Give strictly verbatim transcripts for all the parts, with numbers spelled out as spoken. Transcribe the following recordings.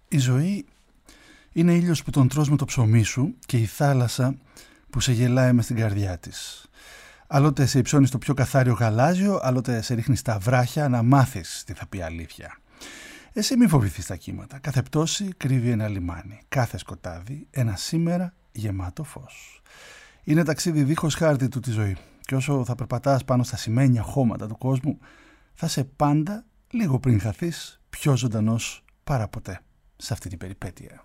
Η ζωή είναι ήλιος που τον τρως με το ψωμί σου και η θάλασσα που σε γελάει μες στην καρδιά της. Άλλοτε σε υψώνει στο πιο καθάριο γαλάζιο, άλλοτε σε ρίχνει στα βράχια να μάθεις τι θα πει αλήθεια. Εσύ μη φοβηθείς τα κύματα. Κάθε πτώση κρύβει ένα λιμάνι. Κάθε σκοτάδι ένα σήμερα γεμάτο φως. Είναι ταξίδι δίχως χάρτη του τη ζωή. Και όσο θα περπατάς πάνω στα σημαίνια χώματα του κόσμου, θα σε πάντα, λίγο πριν χαθείς, πιο ζωντανός παρά ποτέ σε αυτή την περιπέτεια.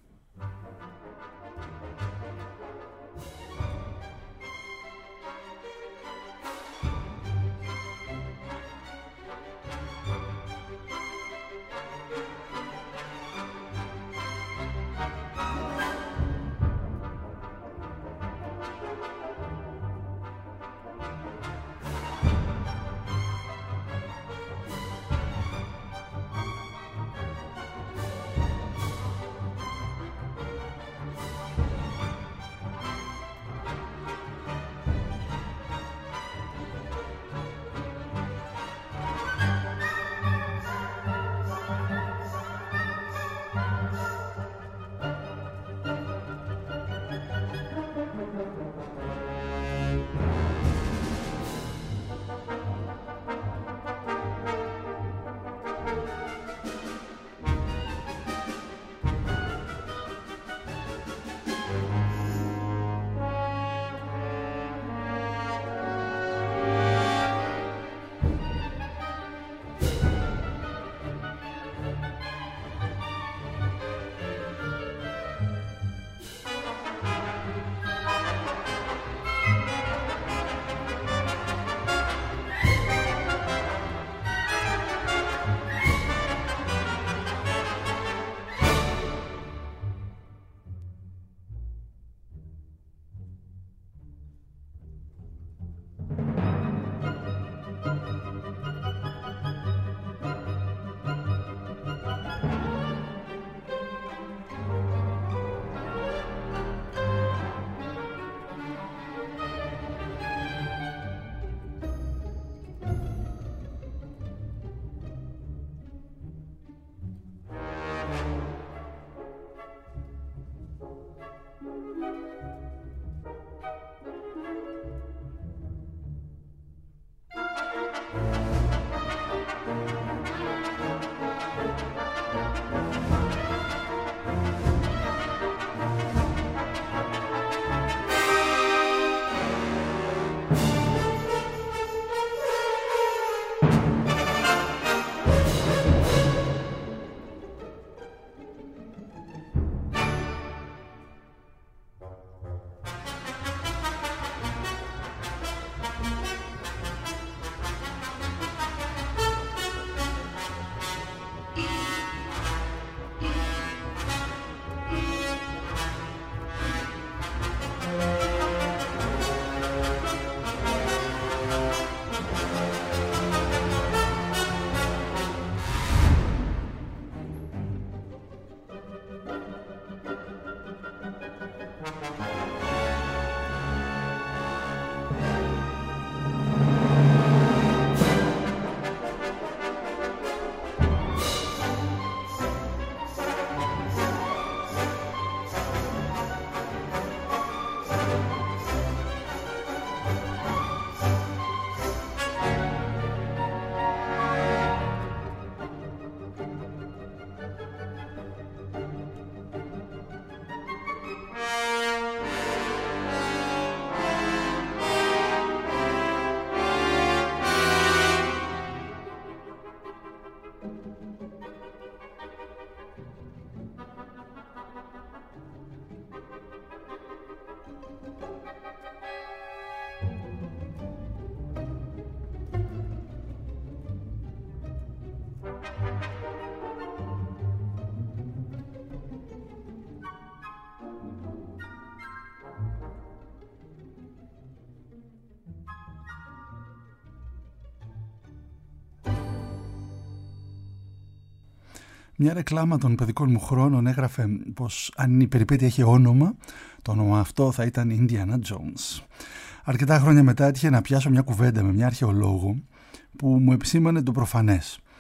Μια ρεκλάμα των παιδικών μου χρόνων έγραφε πως αν η περιπέτεια είχε όνομα, το όνομα αυτό θα ήταν Indiana Jones. Αρκετά χρόνια μετά έτυχε να πιάσω μια κουβέντα με μια αρχαιολόγο που μου επισήμανε το προφανές.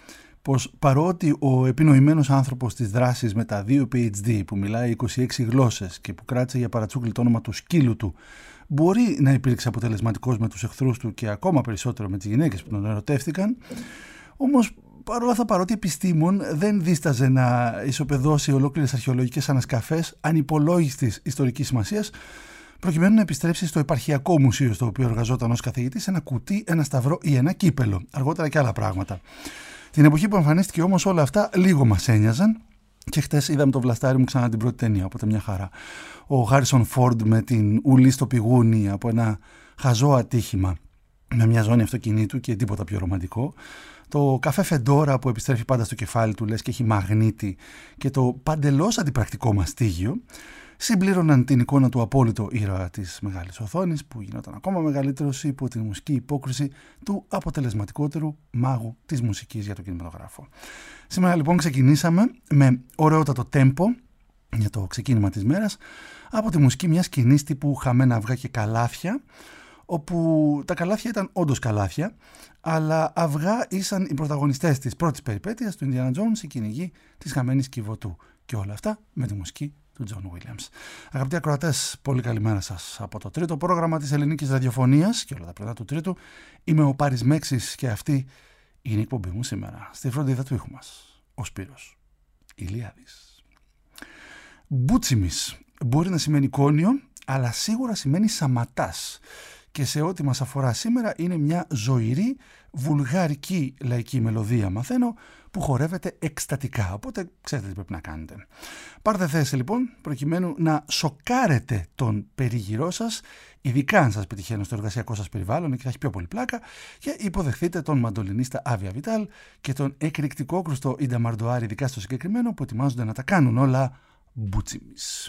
πως παρότι ο επινοημένος άνθρωπος της δράσης με τα δύο πι έιτς ντι που μιλάει είκοσι έξι γλώσσες και που κράτησε για παρατσούκλι το όνομα του σκύλου του, μπορεί να υπήρξε αποτελεσματικός με τους εχθρούς του και ακόμα περισσότερο με τις γυναίκες που τον ερωτεύτηκαν, όμως παρόλα αυτά, παρότι επιστήμον δεν δίσταζε να ισοπεδώσει ολόκληρες αρχαιολογικές ανασκαφές ανυπολόγιστης ιστορικής σημασίας, προκειμένου να επιστρέψει στο επαρχιακό μουσείο στο οποίο εργαζόταν ως καθηγητής ένα κουτί, ένα σταυρό ή ένα κύπελο, αργότερα και άλλα πράγματα. Την εποχή που εμφανίστηκε όμως όλα αυτά λίγο μας ένοιαζαν και χτες είδαμε το βλαστάρι μου ξανά την πρώτη ταινία, οπότε μια χαρά. Ο Χάρισον Φόρντ με την ουλή στο πηγούνι από ένα χαζό ατύχημα με μια ζώνη αυτοκινήτου και τίποτα πιο ρομαντικό. Το καφέ Φεντόρα που επιστρέφει πάντα στο κεφάλι του, λες και έχει μαγνήτη, και το παντελώς αντιπρακτικό μαστίγιο συμπλήρωναν την εικόνα του απόλυτο ήρωα της μεγάλης οθόνης, που γινόταν ακόμα μεγαλύτερος υπό τη μουσική υπόκριση του αποτελεσματικότερου μάγου της μουσικής για το κινηματογράφο. Σήμερα λοιπόν ξεκινήσαμε με ωραιότατο τέμπο για το ξεκίνημα της μέρας από τη μουσική μιας σκηνής τύπου Χαμένα αυγά και καλάθια, όπου τα καλάθια ήταν όντως καλάθια, αλλά αυγά ήσαν οι πρωταγωνιστές της πρώτης περιπέτειας του Ινδιάνα Τζόνς, η κυνηγή της χαμένης κυβωτού, και όλα αυτά με τη μουσική του Τζον Βίλιαμς. Αγαπητοί ακροατές, πολύ καλημέρα σας από το τρίτο πρόγραμμα της ελληνικής ραδιοφωνίας και όλα τα πρωινά του τρίτου. Είμαι ο Πάρης Μέξης και αυτή είναι η εκπομπή μου σήμερα. Στη φροντίδα του ήχου μας, ο Σπύρος Ηλιάδης. Μπούτσιμης μπορεί να σημαίνει κόνιο, αλλά σίγουρα σημαίνει σαματάς. Και σε ό,τι μας αφορά σήμερα είναι μια ζωηρή, βουλγαρική λαϊκή μελωδία, μαθαίνω, που χορεύεται εκστατικά. Οπότε ξέρετε τι πρέπει να κάνετε. Πάρτε θέση λοιπόν, προκειμένου να σοκάρετε τον περίγυρό σας, ειδικά αν σας πετυχαίνω στο εργασιακό σας περιβάλλον και θα έχει πιο πολύ πλάκα, και υποδεχθείτε τον μαντολινίστα Άβια Βιτάλ και τον εκρηκτικό κρουστό Ίντα Μαρντοάρη, ειδικά στο συγκεκριμένο, που ετοιμάζονται να τα κάνουν όλα μπούτσιμις.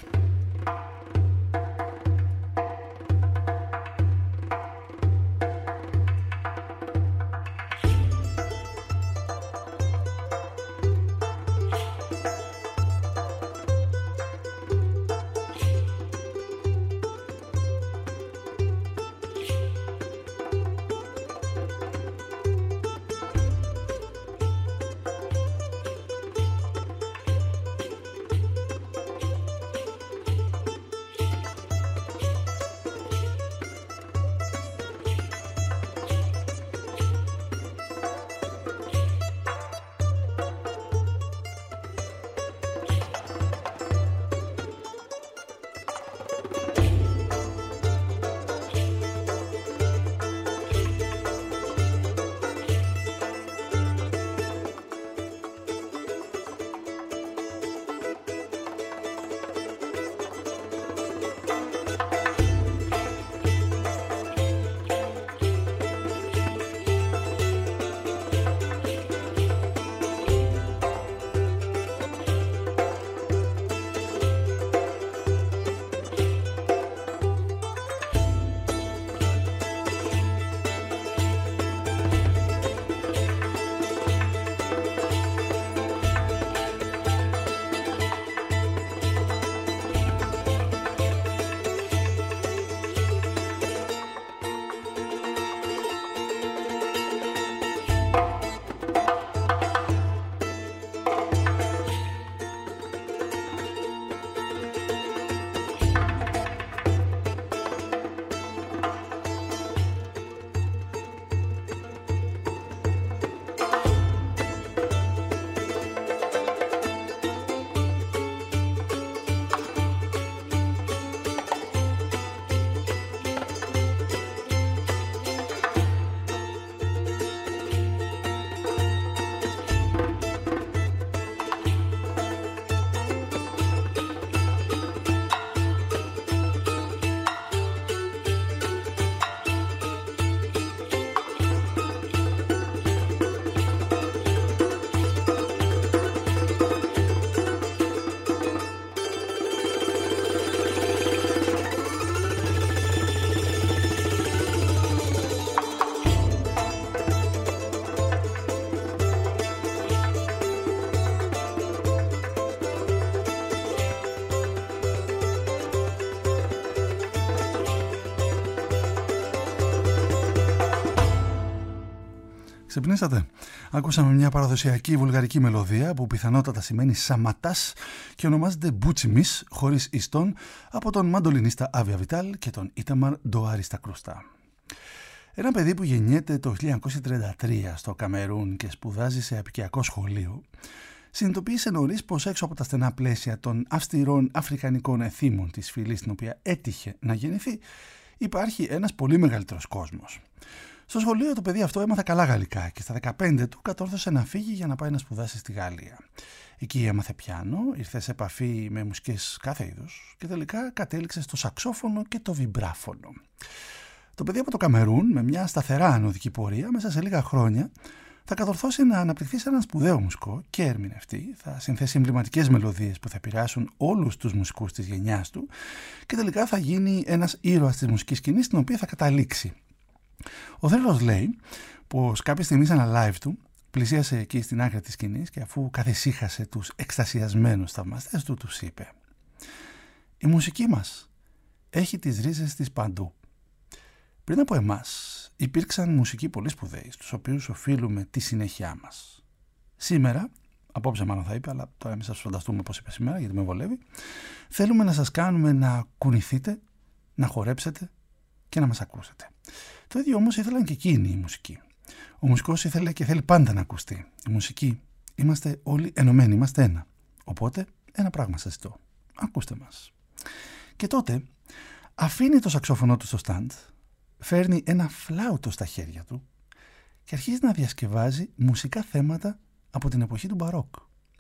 Ξυπνήσατε. Άκουσαμε μια παραδοσιακή βουλγαρική μελωδία που πιθανότατα σημαίνει Σαματάς και ονομάζεται Μπούτσιμις χωρίς ιστόν από τον μαντολινίστα Άβια Βιτάλ και τον Ίταμαρ Ντοάριστα Κρούστα. Ένα παιδί που γεννιέται το χίλια εννιακόσια τριάντα τρία στο Καμερούν και σπουδάζει σε απικιακό σχολείο, συνειδητοποίησε νωρίς πως έξω από τα στενά πλαίσια των αυστηρών αφρικανικών εθήμων της φυλής στην οποία έτυχε να γεννηθεί, υπάρχει ένας πολύ μεγαλύτερος κόσμος. Στο σχολείο το παιδί αυτό έμαθε καλά γαλλικά και στα δεκαπέντε του κατόρθωσε να φύγει για να πάει να σπουδάσει στη Γαλλία. Εκεί έμαθε πιάνο, ήρθε σε επαφή με μουσικές κάθε είδους και τελικά κατέληξε στο σαξόφωνο και το βιμπράφωνο. Το παιδί από το Καμερούν, με μια σταθερά ανωδική πορεία, μέσα σε λίγα χρόνια θα κατορθώσει να αναπτυχθεί σε έναν σπουδαίο μουσικό και ερμηνευτή, θα συνθέσει εμβληματικές μελωδίες που θα επηρεάσουν όλους τους μουσικούς της γενιάς του και τελικά θα γίνει ένας ήρωας της μουσικής σκηνής στην οποία θα καταλήξει. Ο Θρύλος λέει πως κάποια στιγμή σε ένα live του πλησίασε εκεί στην άκρη της σκηνής και αφού καθησύχασε τους εκστασιασμένους θαυμαστές του, τους είπε: «Η μουσική μας έχει τις ρίζες της παντού. Πριν από εμάς υπήρξαν μουσικοί πολύ σπουδαίοι, στους οποίους οφείλουμε τη συνέχειά μας. Σήμερα, απόψε μάλλον θα είπε, αλλά τώρα εμείς θα σας φανταστούμε πώς είπε σήμερα γιατί με βολεύει, θέλουμε να σας κάνουμε να κουνηθείτε, να χορέψετε και να μας ακούσετε». Το ίδιο όμως ήθελαν και εκείνοι οι μουσικοί. Ο μουσικός ήθελε και θέλει πάντα να ακουστεί. Η μουσική είμαστε όλοι ενωμένοι, είμαστε ένα. Οπότε ένα πράγμα σας ζητώ. Ακούστε μας. Και τότε αφήνει το σαξόφωνο του στο στάντ, φέρνει ένα φλάουτο στα χέρια του και αρχίζει να διασκευάζει μουσικά θέματα από την εποχή του μπαρόκ.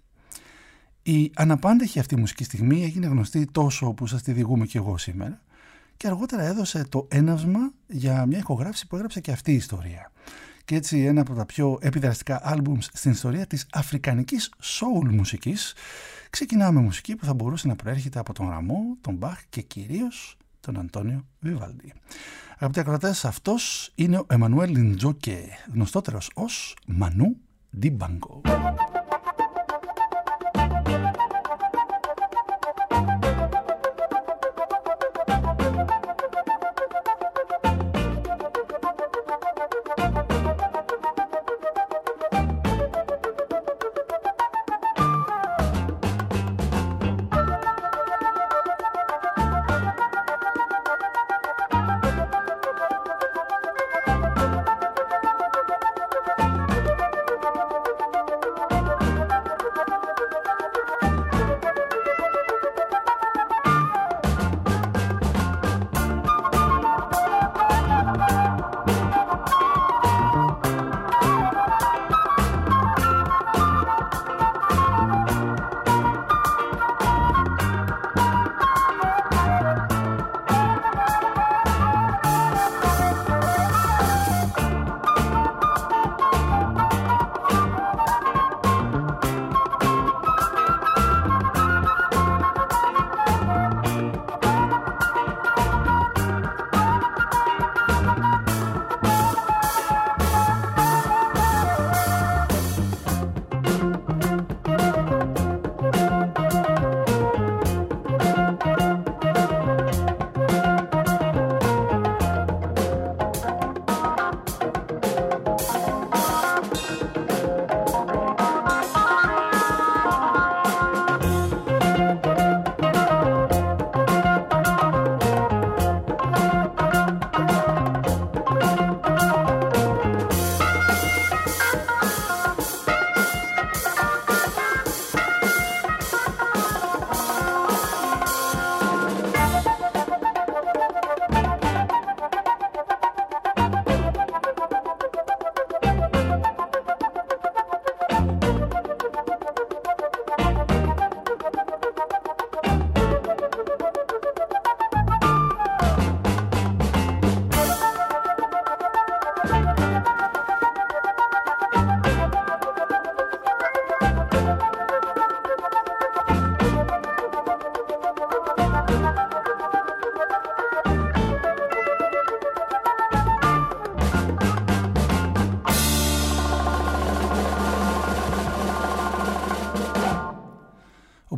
Η αναπάντεχη αυτή μουσική στιγμή έγινε γνωστή τόσο που σας τη διηγούμε και εγώ σήμερα και αργότερα έδωσε το έναυσμα για μια ηχογράφηση που έγραψε και αυτή η ιστορία. Και έτσι ένα από τα πιο επιδραστικά άλμπουμς στην ιστορία της αφρικανικής soul μουσικής ξεκινά με μουσική που θα μπορούσε να προέρχεται από τον Ραμό, τον Μπαχ και κυρίως τον Αντώνιο Βιβάλντι. Αγαπητοί ακροατές, αυτός είναι ο Εμμανουέλ Λιντζόκε, γνωστότερος ως Μανού Διμπάνγκο.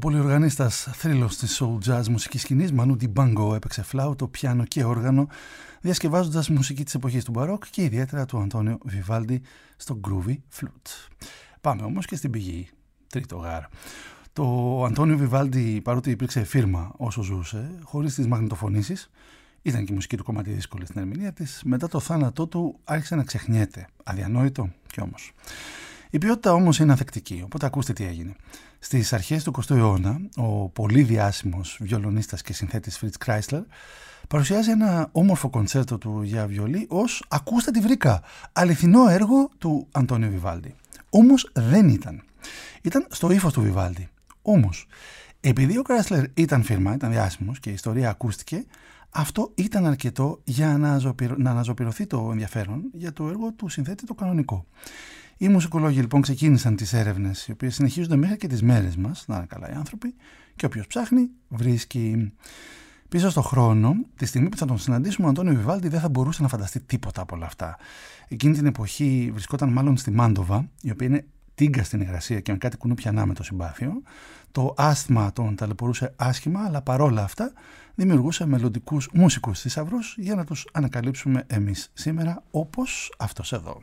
πολυοργανίστας θρύλος της soul jazz μουσικής σκηνής Μανού Ντιμπάνγκο έπαιξε φλάουτο, πιάνο και όργανο, διασκευάζοντας μουσική της εποχής του μπαρόκ και ιδιαίτερα του Αντώνιο Βιβάλντι στο groovy flute. Πάμε όμως και στην πηγή, τρίτο γάρ. Το Αντώνιο Βιβάλντι, παρότι υπήρξε φίρμα όσο ζούσε, χωρίς τις μαγνητοφωνήσεις, ήταν και η μουσική του κομμάτι δύσκολη στην ερμηνεία της, μετά το θάνατό του άρχισε να ξεχνιέται. Αδιανόητο κι όμως. Η ποιότητα όμως είναι ανθεκτική, οπότε ακούστε τι έγινε. Στις αρχές του εικοστού αιώνα, ο πολύ διάσημος βιολονίστας και συνθέτης Φριτς Κράισλερ παρουσιάζει ένα όμορφο κοντσέρτο του για βιολί ως «Ακούστε τι βρήκα», αληθινό έργο του Αντώνιο Βιβάλντι. Όμως δεν ήταν. Ήταν στο ύφος του Βιβάλντι. Όμως, επειδή ο Κράισλερ ήταν φίρμα, ήταν διάσημος και η ιστορία ακούστηκε, αυτό ήταν αρκετό για να, αναζωπηρω... να αναζωπηρωθεί το ενδιαφέρον για το έργο του συνθέτη το κανονικό. Οι μουσικολόγοι λοιπόν ξεκίνησαν τις έρευνες, οι οποίες συνεχίζονται μέχρι και τις μέρες μας, να είναι καλά οι άνθρωποι, και όποιος ψάχνει βρίσκει. Πίσω στον χρόνο, τη στιγμή που θα τον συναντήσουμε, ο Αντώνιο Βιβάλντι δεν θα μπορούσε να φανταστεί τίποτα από όλα αυτά. Εκείνη την εποχή βρισκόταν μάλλον στη Μάντοβα, η οποία είναι τίγκα στην υγρασία και με κάτι κουνούπια με το συμπάθειο. Το άσθμα τον ταλαιπωρούσε άσχημα, αλλά παρόλα αυτά δημιουργούσε μελλοντικούς μουσικούς θησαυρούς για να τους ανακαλύψουμε εμείς σήμερα, όπως αυτός εδώ.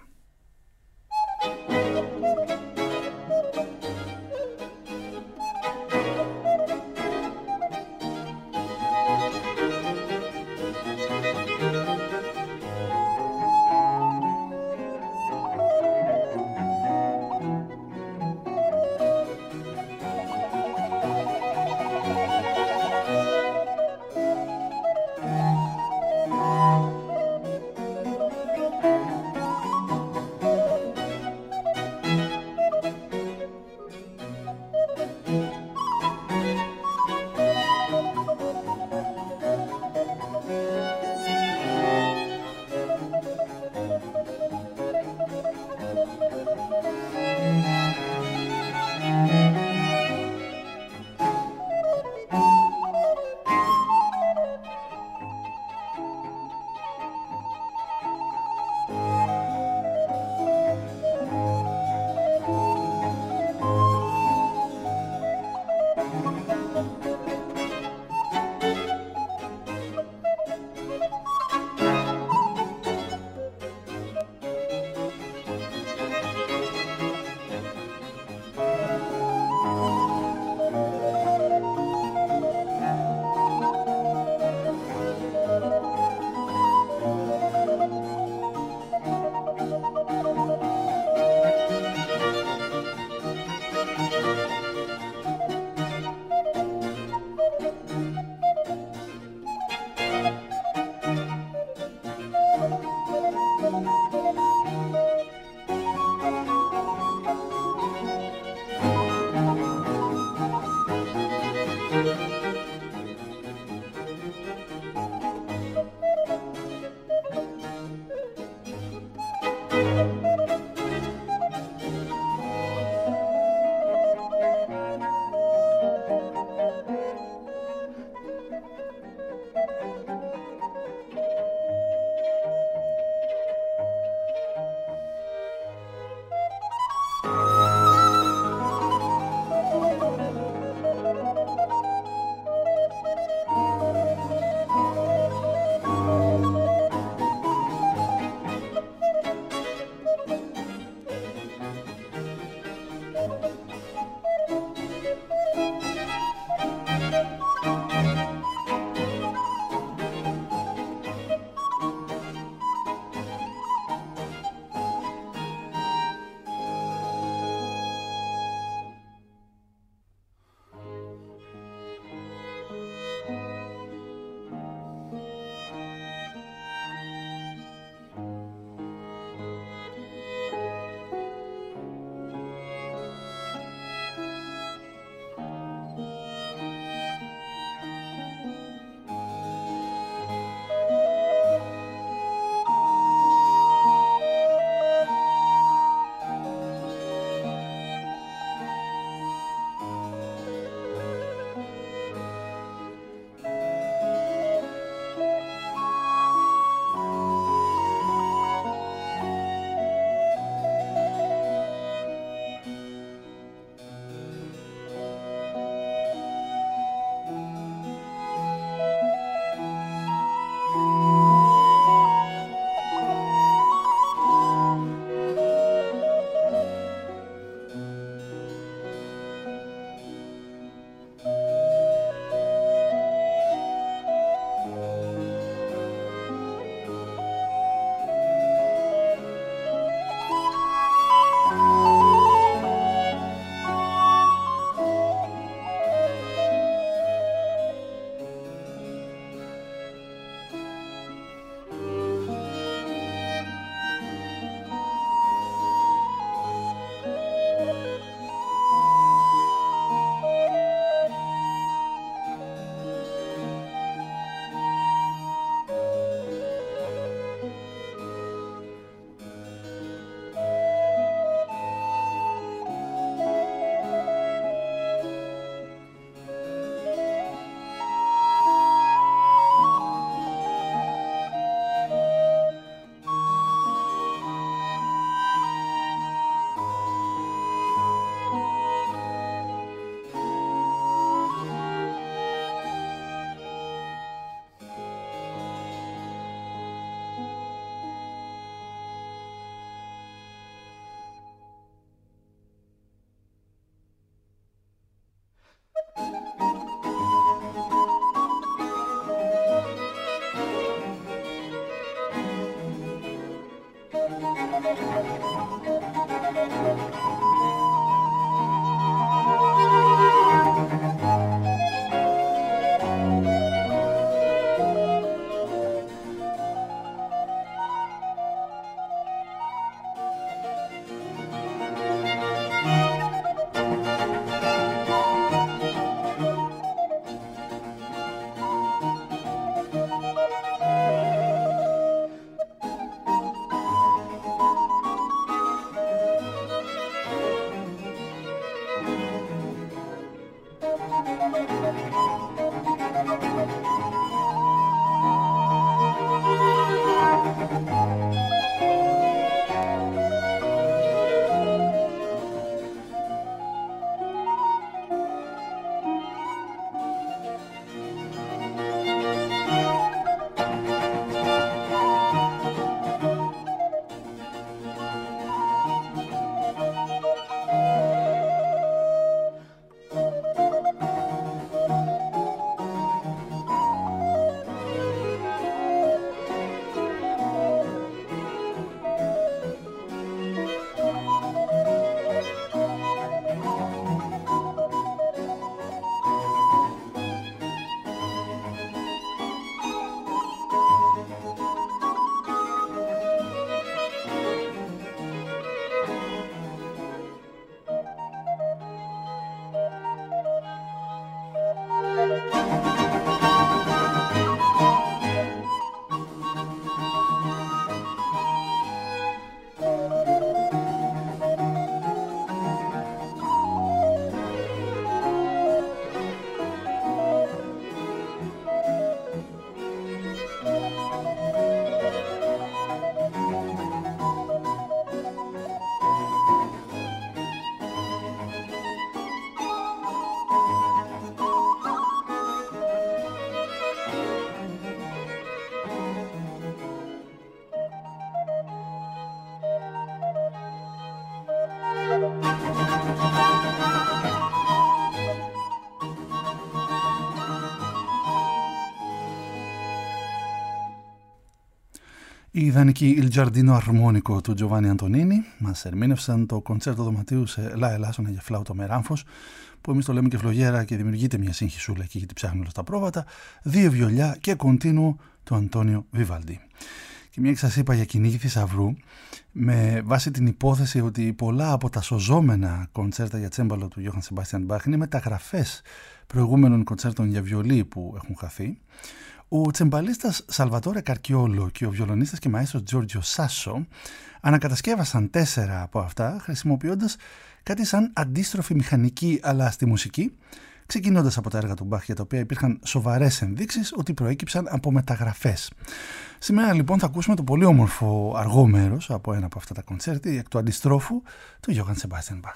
Η ιδανική Il Giardino Armonico του Giovanni Antonini μας ερμήνευσαν το κοντσέρτο δωματίου σε λα ελάσσονα για φλάουτο με ράμφος, που εμείς το λέμε και φλογέρα και δημιουργείται μια σύγχυσούλα εκεί γιατί ψάχνουν όλα τα πρόβατα, δύο βιολιά και κοντίνουο του Αντώνιο Βιβάλντι. Και μια και σας είπα για κυνήγη θησαυρού, με βάση την υπόθεση ότι πολλά από τα σωζόμενα κοντσέρτα για τσέμπαλο του Γιώχαν Σεμπάστιαν Μπαχ είναι μεταγραφές προηγούμενων κοντσέρτων για βιολί που έχουν χαθεί, ο τσεμπαλίστας Σαλβατόρε Καρκιόλο και ο βιολονίστας και μαέστρος Τζόρτζιο Σάσο ανακατασκεύασαν τέσσερα από αυτά χρησιμοποιώντας κάτι σαν αντίστροφη μηχανική αλλά στη μουσική, ξεκινώντας από τα έργα του Μπαχ για τα οποία υπήρχαν σοβαρές ενδείξεις ότι προέκυψαν από μεταγραφές. Σήμερα λοιπόν θα ακούσουμε το πολύ όμορφο αργό μέρος από ένα από αυτά τα κοντσέρτη εκ του αντιστρόφου του Γιώχαν Σεμπάστιαν Μπαχ.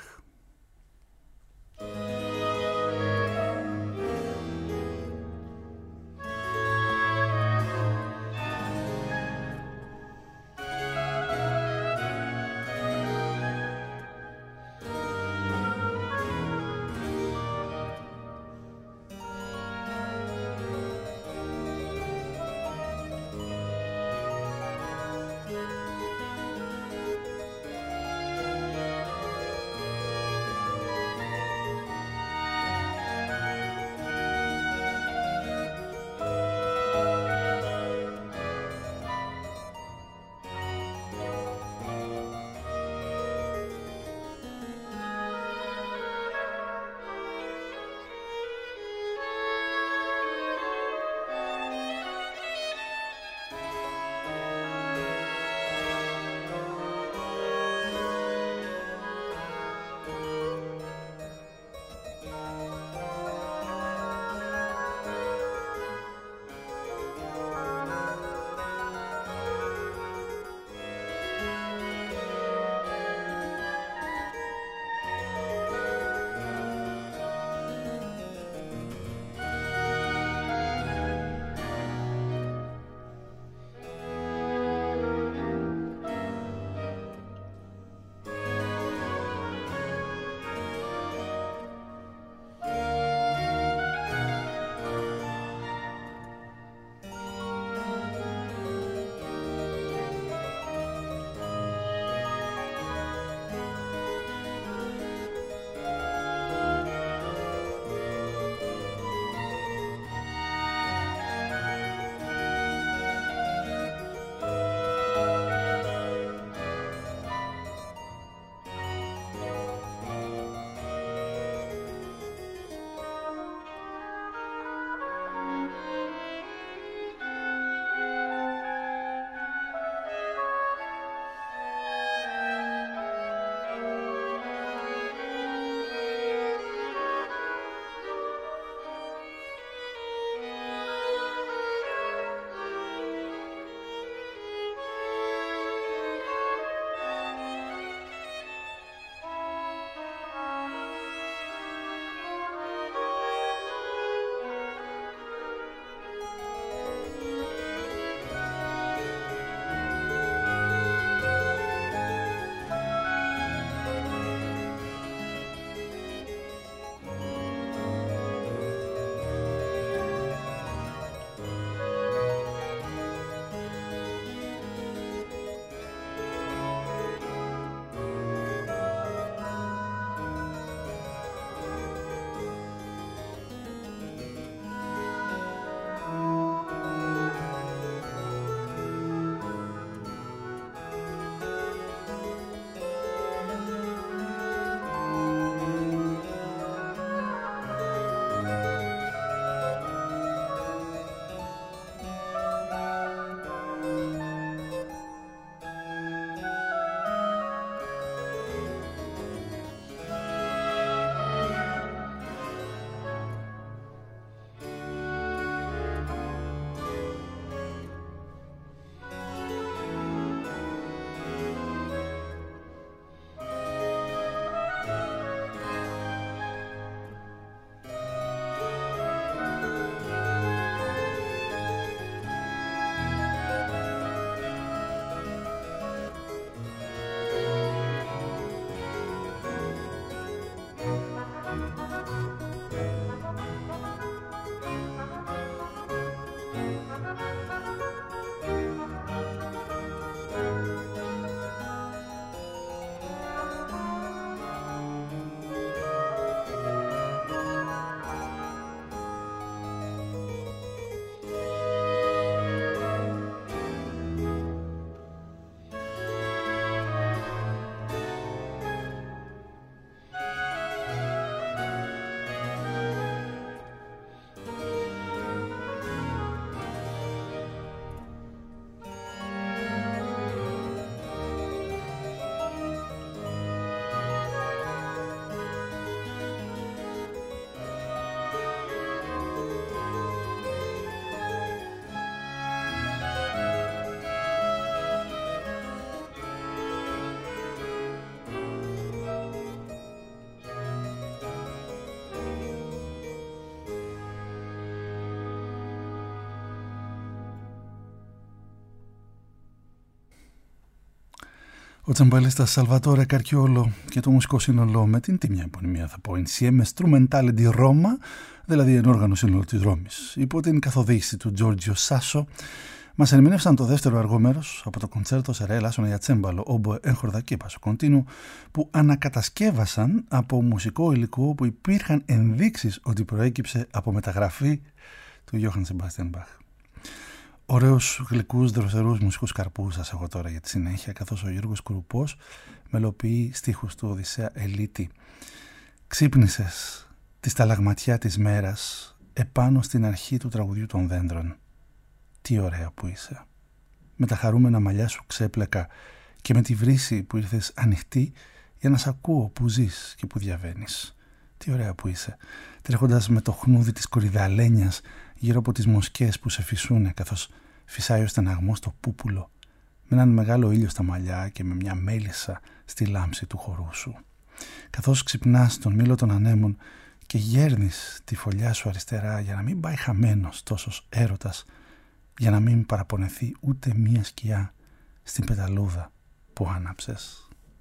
Ο τσαμπαλίστας Σαλβατόρε Καρκιόλο και το μουσικό σύνολο με την τίμια επωνυμία θα πω Insieme Strumentale di Roma, δηλαδή ένα όργανο σύνολο της Ρώμης, υπό την καθοδήγηση του Τζόρτζιο Σάσο, μας ερμηνεύσαν το δεύτερο αργό μέρος από το κοντσέρτο σε ρε λάσονα για τσέμπαλο, όμποε, έγχορδα και πάσο κοντίνου, που ανακατασκεύασαν από μουσικό υλικό που υπήρχαν ενδείξεις ότι προέκυψε από μεταγραφή του Γιώχαν Σεμπάστιαν Μπαχ. Ωραίους, γλυκούς, δροσερούς μουσικούς καρπούς σας έχω τώρα για τη συνέχεια, καθώς ο Γιώργος Κουρουπός μελοποιεί στίχους του Οδυσσέα Ελίτη. Ξύπνησες τη σταλαγματιά της μέρας επάνω στην αρχή του τραγουδιού των δέντρων. Τι ωραία που είσαι. Με τα χαρούμενα μαλλιά σου ξέπλεκα και με τη βρύση που ήρθες ανοιχτή για να σ' ακούω που ζεις και που διαβαίνεις. Τι ωραία που είσαι. Τρέχοντας με το χνούδι της κορυδαλένιας γύρω από τις μοσκές που σε φυσούνε, καθώς φυσάει ο στεναγμός στο πούπουλο, με έναν μεγάλο ήλιο στα μαλλιά και με μια μέλισσα στη λάμψη του χορού σου. Καθώς ξυπνάς τον μήλο των ανέμων και γέρνεις τη φωλιά σου αριστερά για να μην πάει χαμένος τόσος έρωτας, για να μην παραπονεθεί ούτε μία σκιά στην πεταλούδα που άναψες.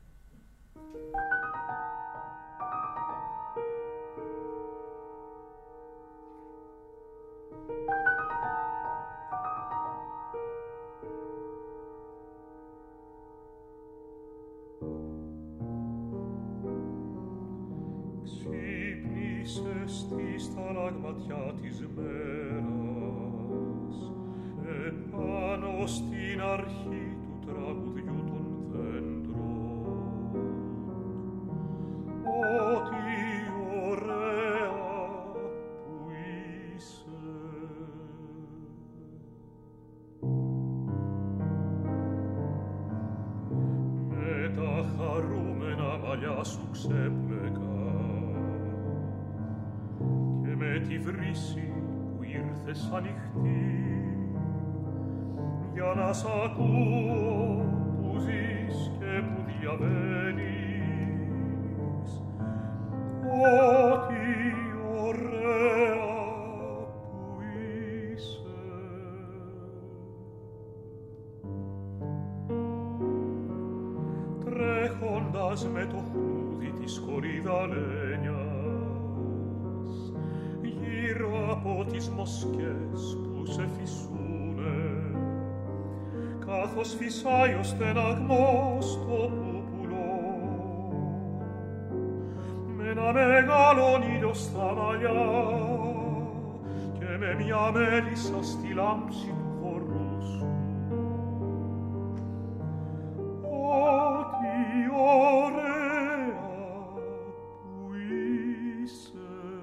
Στη σταλαγματιά της μέρας, επάνω στην αρχή του τραγουδιού των δέντρων. Ό,τι ωραία που είσαι. Με τα χαρούμενα μαλλιά σου ξέπλεκα με τη βρύση που ήρθες ανοιχτή για να σ' ακούω που ζεις και που διαβαίνεις. Ό,τι ωραία που είσαι. Τρέχοντας με το χνούδι της κορυδαλένιας γύρω από τις μοσκές που σε φυσούνε, καθώς φυσάει ο στεναγμός στο πούπουλο, με ένα μεγάλο ήλιο στα μαλλιά και με μια μέλισσα στη λάμψη του χορού σου. Ό,τι ωραία που είσαι.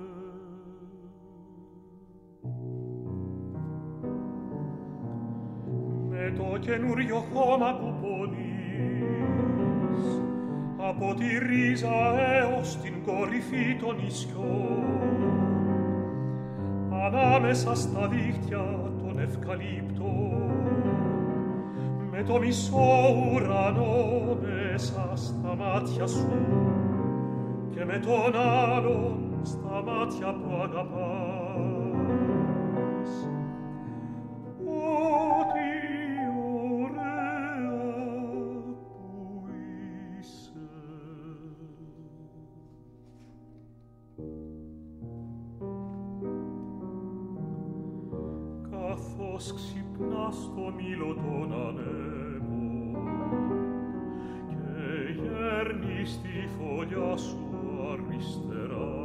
Το καινούριο χώμα που πονείς από τη ρίζα έως την κορυφή των νησιών, ανάμεσα στα δίχτυα των ευκαλύπτων, με το μισό ουρανό μέσα στα μάτια σου και με τον άλλον στα μάτια που αγαπάς. Ό,τι καθώς ξυπνάς στο μήλο των ανέμων και γέρνεις τη φωλιά σου αριστερά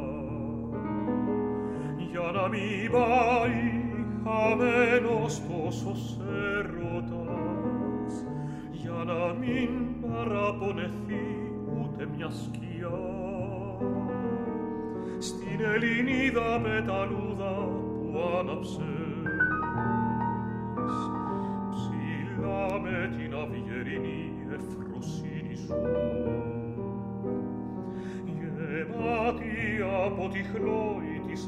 για να μην πάει χαμένος τόσος έρωτας, για να μην παραπονεθεί ούτε μια σκιά στην Ελληνίδα πεταλούδα που άναψες ψηλά με την αυγερινή ευφροσύνη σου, γεμάτη από τη χλόη της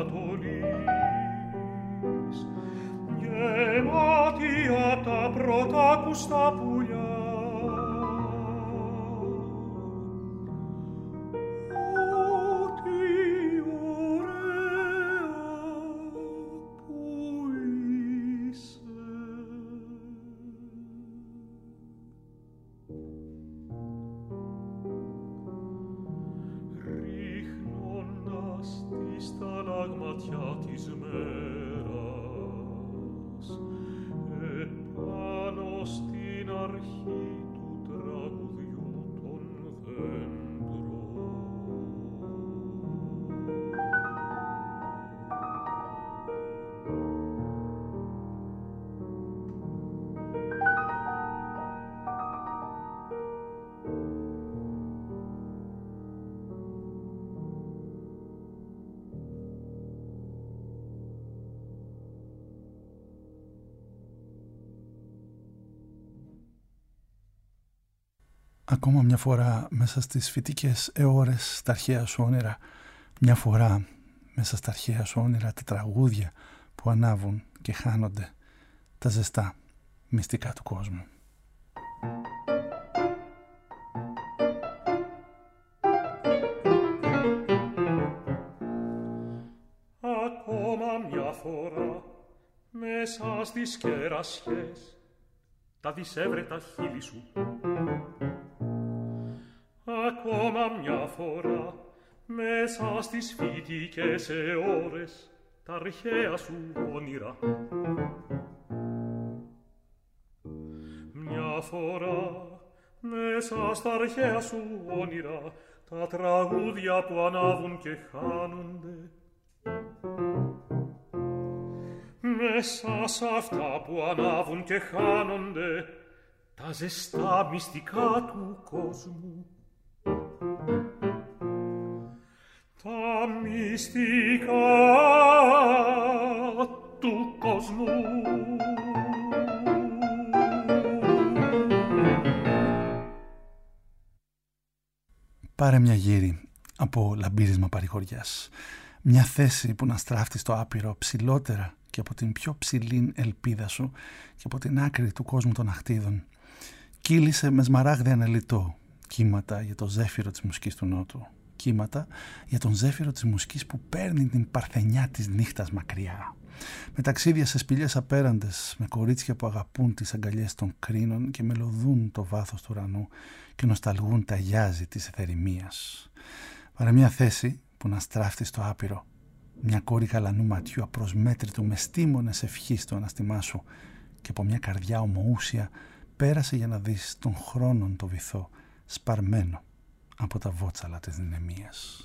Ανατολής, γεμάτη απ' τα πρωτάκουστα πουλιά. Ακόμα μια φορά μέσα στις φυτικές αιώρες στα αρχαία σου όνειρα, μια φορά μέσα στα αρχαία σου όνειρα τα τραγούδια που ανάβουν και χάνονται, τα ζεστά μυστικά του κόσμου. Ακόμα μια φορά μέσα στις κερασιές τα δισεύρετα χείλη σου. Ακόμα μια φορά μέσα στις φοιτικές αιώρες τα αρχαία σου όνειρα. Μια φορά μέσα στα αρχαία σου όνειρα τα τραγούδια που ανάβουν και χάνονται. Μέσα σ' αυτά που ανάβουν και χάνονται τα ζεστά μυστικά του κόσμου. Τα μυστικά του κόσμου. Πάρε μια γύρι από λαμπύρισμα παρηγοριάς. Μια θέση που να στράφτει στο άπειρο ψηλότερα και από την πιο ψηλή ελπίδα σου και από την άκρη του κόσμου των αχτίδων. Κύλησε με σμαράγδι ανελιτό κύματα για το ζέφυρο της μουσικής του Νότου. Κύματα για τον ζέφυρο της μουσικής που παίρνει την παρθενιά της νύχτας μακριά. Με ταξίδια σε σπηλιές απέραντες, με κορίτσια που αγαπούν τις αγκαλιές των κρίνων και μελωδούν το βάθος του ουρανού και νοσταλγούν τα γιάζι της εθερημίας. Παρά μια θέση που να στράφτει στο άπειρο, μια κόρη γαλανού ματιού απροσμέτρητου με στήμονες ευχής στο αναστημά σου και από μια καρδιά ομοούσια πέρασε για να δεις τον χρόνον το βυθό σπαρμένο από τα βότσαλα της δυναμίας.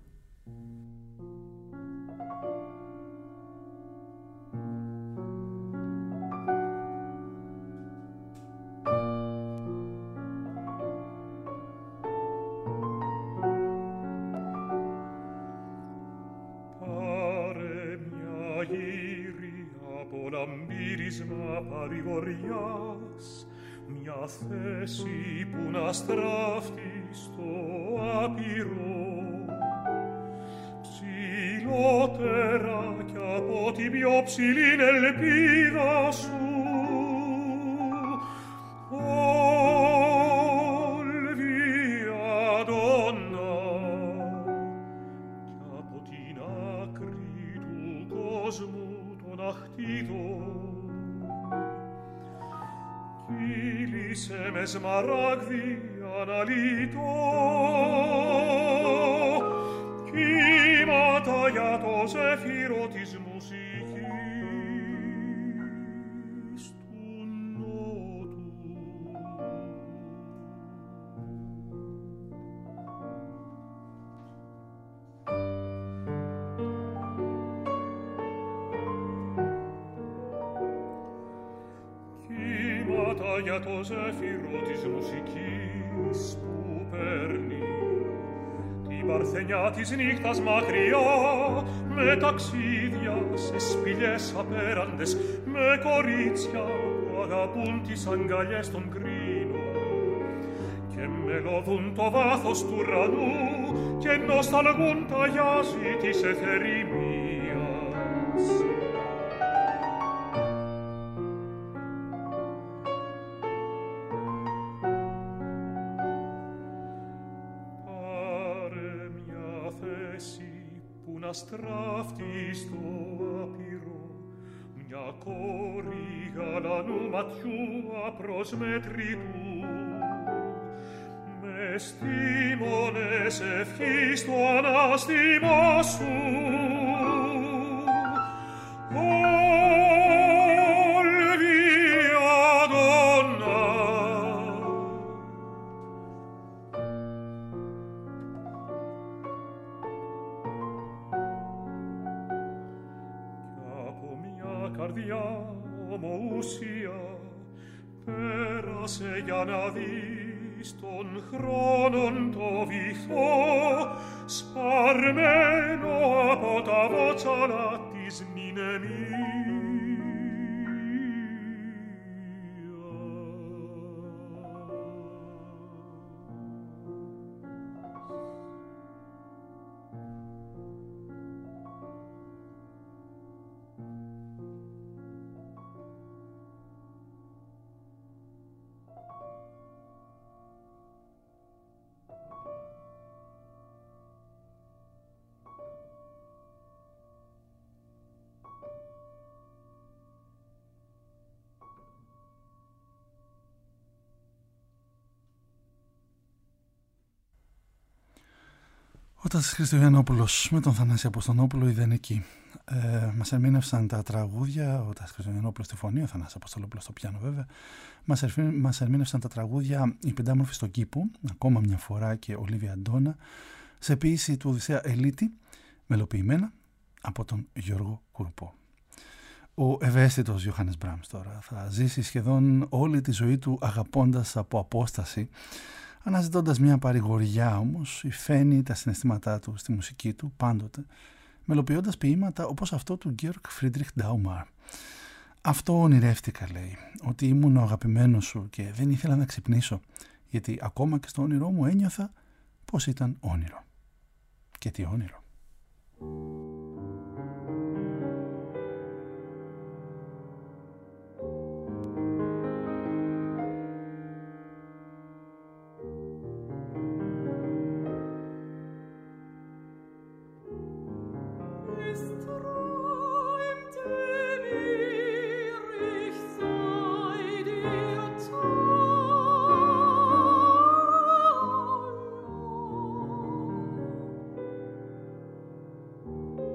Πάρε μια γύρι από λαμπύρισμα παρηγοριάς, μια θέση που να στράφτει στο άπειρο, ψηλότερα κι από την πιο ψηλήν ελπίδα σου. Ολβιαδόνα, κι από την άκρη του κόσμου των αχτίδων, κύλησε με σμαράγδι αναλυτό κύματα για το ζέφυρο της μουσικής του Νότου. Κύματα για το ζέφυρο της μουσικής που παίρνει την παρθενιά της νύχτας μακριά, με ταξίδια σε σπηλιές απέραντες, με κορίτσια που αγαπούν τις αγκαλιές των κρίνων και μελωδούν το βάθος του ουρανού και νοσταλγούν τα γιάζι της εθερημίας. Να στράφτει στο άπειρο, μια κόρη γαλανού ματιού απροσμέτρητου, με στήμονες ευχής στο ανάστημά σου. Καρδιά ομοούσια πέρασε για να δεις τον χρόνον το βυθό σπαρμένο από τα βότσαλα της μνημείας. Ο Τάσης Χριστουγεννόπουλος με τον Θανάση Αποστολόπουλο, Ιδανική. Ε, μας ερμήνευσαν τα τραγούδια, ο Τάσης Χριστουγεννόπουλος στη φωνή, ο Θανάσης Αποστολόπουλος στο πιάνο βέβαια. Μας, ερφή, μας ερμήνευσαν τα τραγούδια «Η Πεντάμορφη στον Κήπο», ακόμα μια φορά, και «Ολίβια Αντώνα», σε ποίηση του Οδυσσέα Ελίτη, μελοποιημένα από τον Γιώργο Κουρπό. Ο ευαίσθητος Γιωχάννης Μπράμς τώρα θα ζήσει σχεδόν όλη τη ζωή του αγαπώντας από απόσταση, αναζητώντας μια παρηγοριά όμως, υφαίνει τα συναισθήματά του στη μουσική του πάντοτε, μελοποιώντας ποίηματα όπως αυτό του Γκέοργκ Φρίντριχ Ντάουμαρ. Αυτό ονειρεύτηκα, λέει, ότι ήμουν ο αγαπημένος σου και δεν ήθελα να ξυπνήσω, γιατί ακόμα και στο όνειρό μου ένιωθα πως ήταν όνειρο. Και τι όνειρο. Oh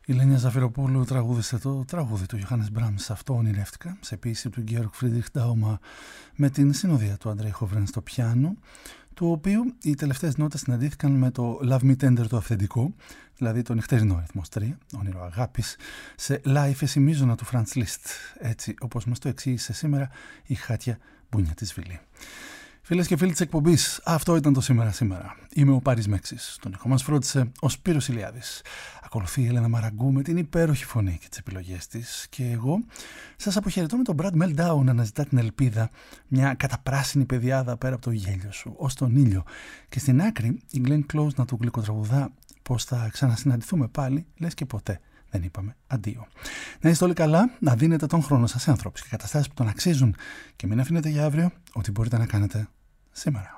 Η Λένια Ζαφυροπούλου τραγούδισε το τραγούδι του Ιωάννης Μπράμς, αυτό ονειρεύτηκα, σε ποίηση του Γκέοργκ Φρίντριχ Ντάουμα με την συνοδεία του Αντρέι Χόβρεν στο πιάνο, του οποίου οι τελευταίες νότες συναντήθηκαν με το Love Me Tender το αυθεντικό, δηλαδή το νυχτερινό αριθμός τρία, όνειρο αγάπης, σε live εσημίζωνα του Franz Liszt, έτσι όπως μας το εξήγησε σήμερα η Χάτια Μπούνια της Βίλη. Φίλες και φίλοι της εκπομπής, αυτό ήταν το Σήμερα Σήμερα. Είμαι ο Πάρης Μέξης. Τον ήχο μας φρόντισε ο Σπύρος Ηλιάδης. Ακολουθεί η Έλενα Μαραγκού με την υπέροχη φωνή και τις επιλογές της. Και εγώ σας αποχαιρετώ με τον Brad Meldau να αναζητά την ελπίδα, μια καταπράσινη πεδιάδα πέρα από το γέλιο σου, ως τον ήλιο. Και στην άκρη η Glenn Close να του γλυκοτραγουδά πως θα ξανασυναντηθούμε πάλι, λες και ποτέ δεν είπαμε αντίο. Να είστε όλοι καλά, να δίνετε τον χρόνο σας σε ανθρώπους και καταστάσεις που τον αξίζουν και μην αφήνετε για αύριο ό,τι μπορείτε να κάνετε σήμερα.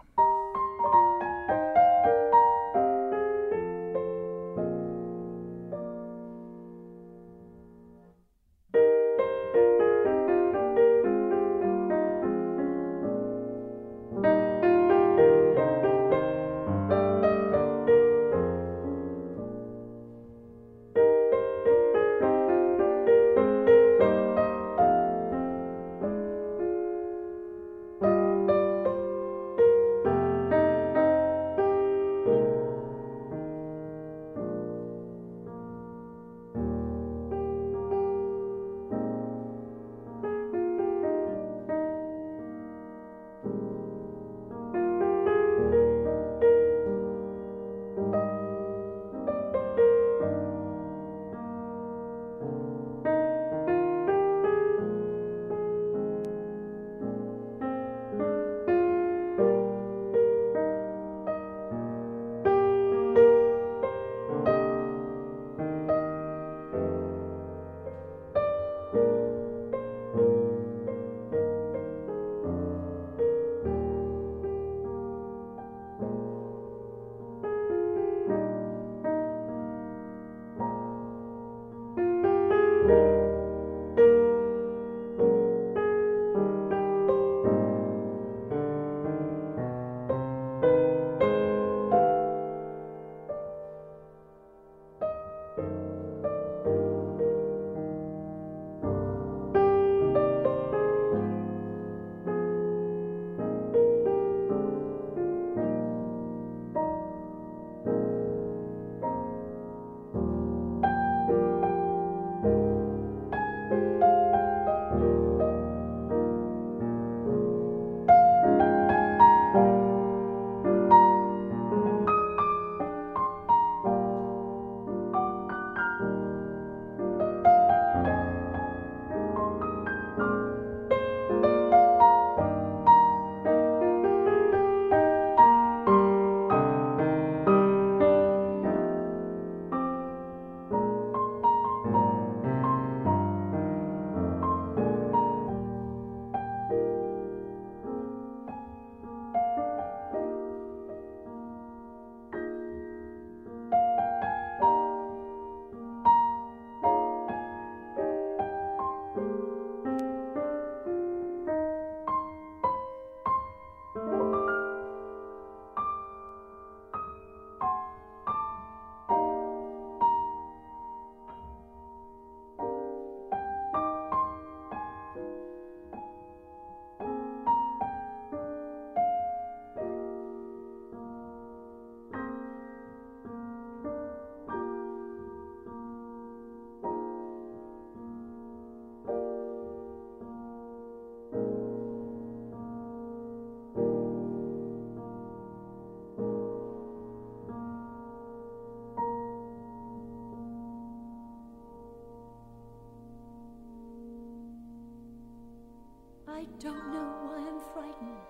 I don't know why I'm frightened.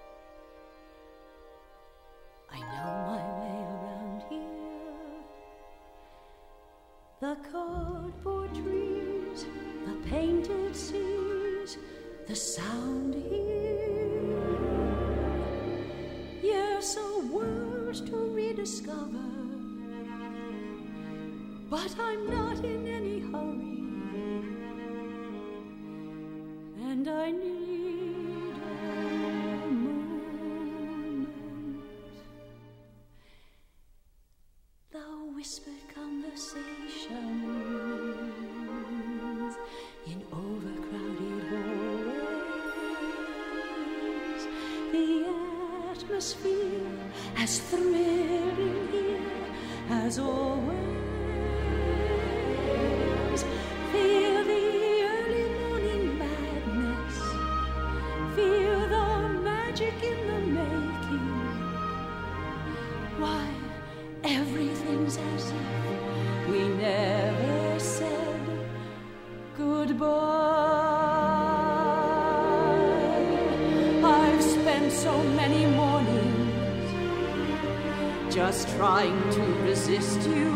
I know my way around here. The cardboard trees, the painted seas, the sound here. Yes, a world to rediscover. But I'm not in any hurry. And I need a moment. The whispered conversation atmosphere as thrilling here as always. Feel the early morning madness, feel the magic in the making. Why, everything's as if we never said goodbye. I've spent so many mornings just trying to resist you.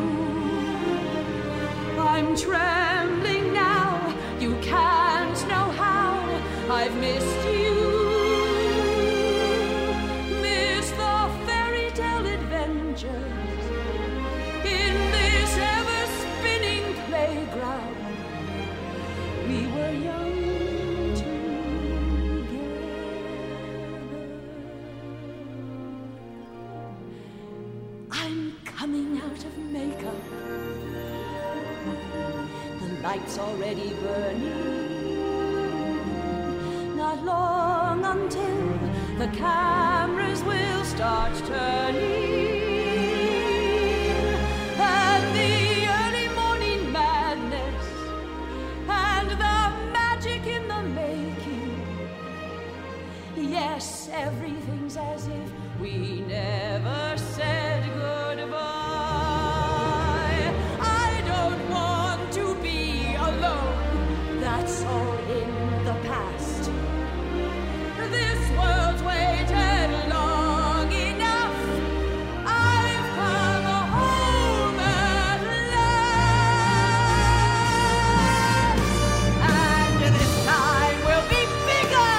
I'm trembling now, you can't know how I've missed you. Missed the fairy tale adventures in this ever-spinning playground. We were young together. I'm coming out of makeup, the light's already burning. Not long until the cameras will start turning. And the early morning madness and the magic in the making. Yes, everything's as if we never said goodbye. I don't want to be alone, that's all in the past. This world's waited long enough. I've come home at last. And this time will be bigger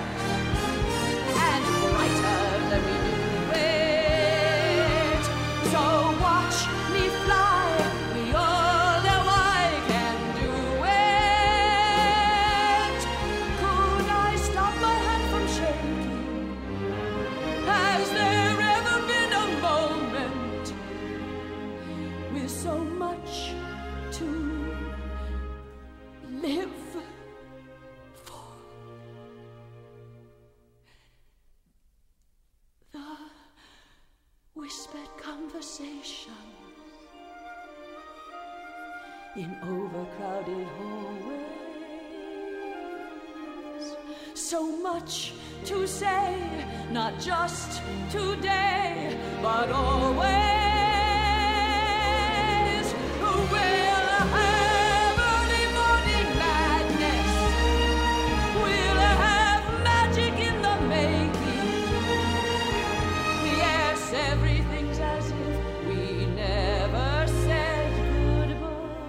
and brighter than we knew it. So watch me fly, we all know I can do it. Could I stop my hand from shaking? Has there ever been a moment with so much to live for? The whispered conversation in overcrowded hallways. So much to say, not just today, but always. We'll have early morning madness. We'll have magic in the making. Yes, everything's as if we never said goodbye.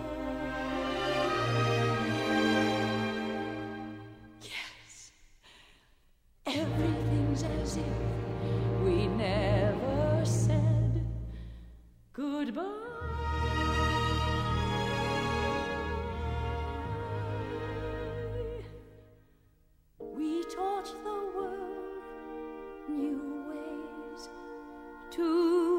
Yes, everything's as if we never said goodbye. We taught the world new ways to